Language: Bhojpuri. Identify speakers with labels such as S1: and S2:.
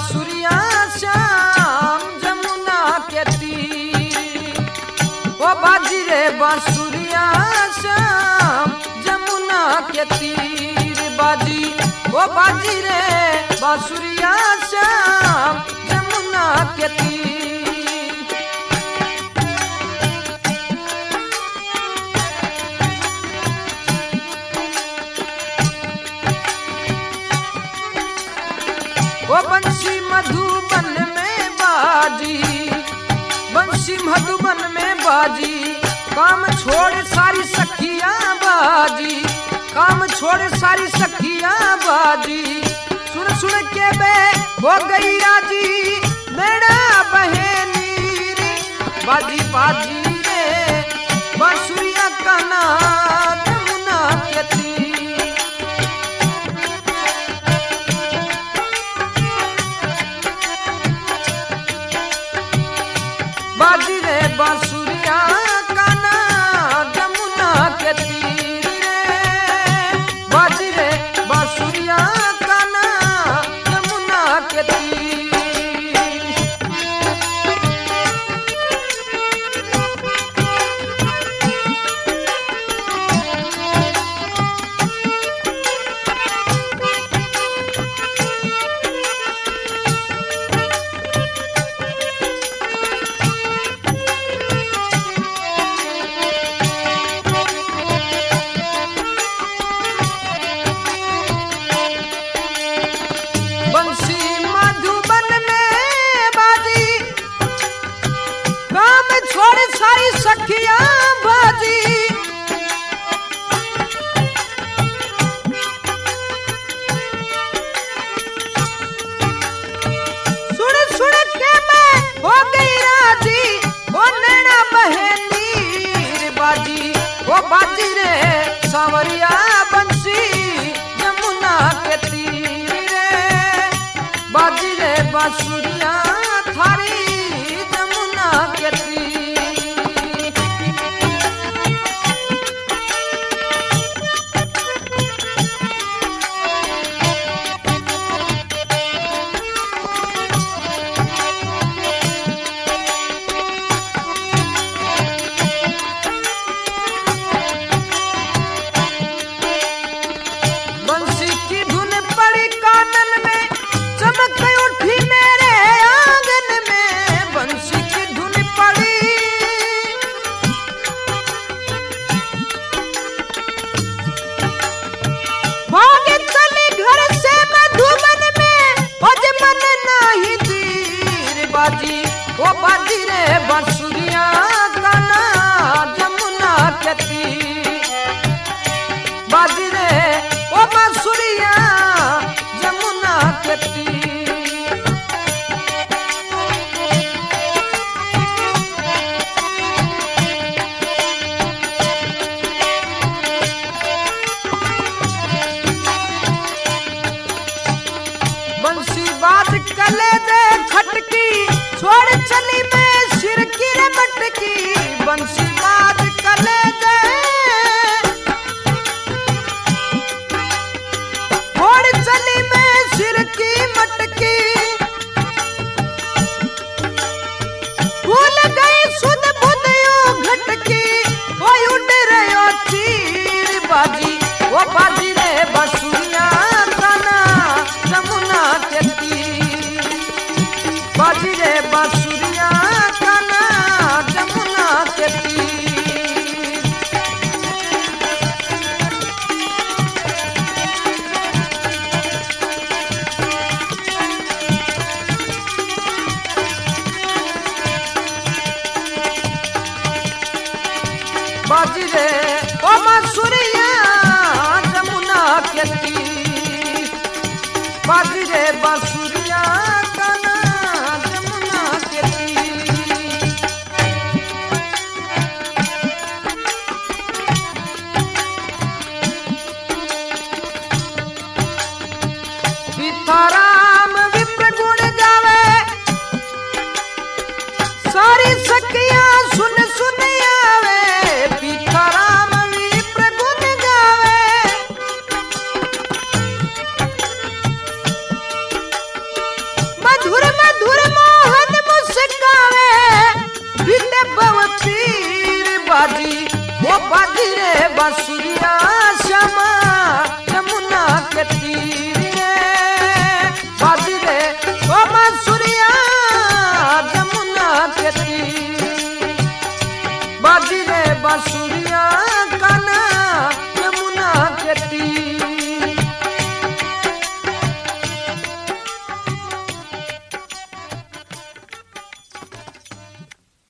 S1: बांसुरिया श्याम जमुना के तीर। ओ बाजी रे बांसुरिया श्याम जमुना के तीर बाजी। ओ बाजी रे बांसुरिया श्याम जमुना के तीर। वो बंसी मधुबन में बाजी, बंसी मधुबन में बाजी। काम छोड़ सारी सखियां बाजी, काम छोड़ सारी सखियां बाजी। सुन सुन के बे हो गई राजी मेरा बहनीर। बाजी बाजी रे बांसुरिया का नाम जमुना के तीर। बाजी रे बांसुरिया का नाम जमुना के तीर रे। बाजी रे बांसुरिया का नाम जमुना के तीर। बंसी मधुबन में बाजी, काम छोड़ सारी सखियां बाजी। सुन सुन के मैं हो गई राजी ओ नैना बहनीर। बाजी ओ बाजी रे सांवरिया बंसी जमुना के तीर रे। बाजी रे बांसुरिया थारी जमुना के तीर। बंसी की धुन पड़ी कानन में चमक उठी मेरे आंगन में। बंसी की धुन पड़ी भागे चली घर से मधुबन में भज मन नहीं तीर। बाजी ओ बाजी रे बांसुरिया का नाम जमुना के तीर। बाजी रे ओ बांसुरिया जमुना के तीर। बंसी बाज कले दे खटकी छोड़ चली मैं सिर की रे मटकी। बंसी बाज कले दे छोड़ चली मैं सिर की मटकी। भूल गई सुध बुध यो घटकी कोई उड़ रहे तीर। बाजी ओ बाजी